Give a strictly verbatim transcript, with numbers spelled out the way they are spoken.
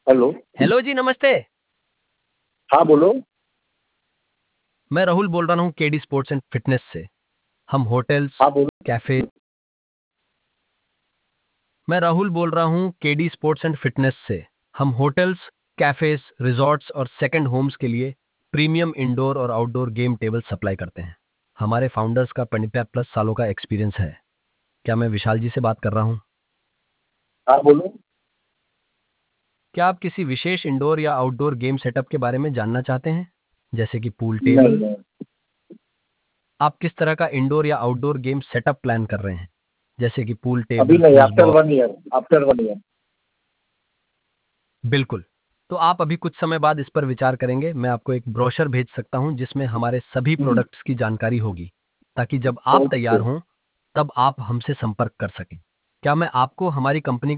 Hello. Hello जी, नमस्ते। हाँ बोलो। मैं राहुल बोल रहा हूँ केडी स्पोर्ट्स एंड फिटनेस से। हम होटल्स, हाँ बोलो। कैफे मैं राहुल बोल रहा हूँ केडी स्पोर्ट्स एंड फिटनेस से। हम होटल्स, कैफेज, रिजॉर्ट्स और सेकंड होम्स के लिए प्रीमियम इंडोर और आउटडोर गेम टेबल सप्लाई करते हैं। हमारे फाउंडर्स का पचास प्लस सालों का एक्सपीरियंस है। क्या मैं विशाल जी से बात कर रहा हूँ? हाँ बोलो। क्या आप किसी विशेष इंडोर या आउटडोर गेम सेटअप के बारे में जानना चाहते हैं, जैसे कि पूल नहीं टेबल? नहीं। आप किस तरह का इंडोर या आउटडोर गेम सेटअप प्लान कर रहे हैं, जैसे कि पूल अभी टेबल, नहीं, after foosball? One year. After one year. बिल्कुल। तो आप अभी कुछ समय बाद इस पर विचार करेंगे। मैं आपको एक ब्रोशर भेज सकता हूं जिसमें हमारे सभी हम्म। प्रोडक्ट्स की जानकारी होगी, ताकि जब आप ओके। तैयार हों तब आप हमसे संपर्क कर सकें। क्या मैं आपको हमारी कंपनी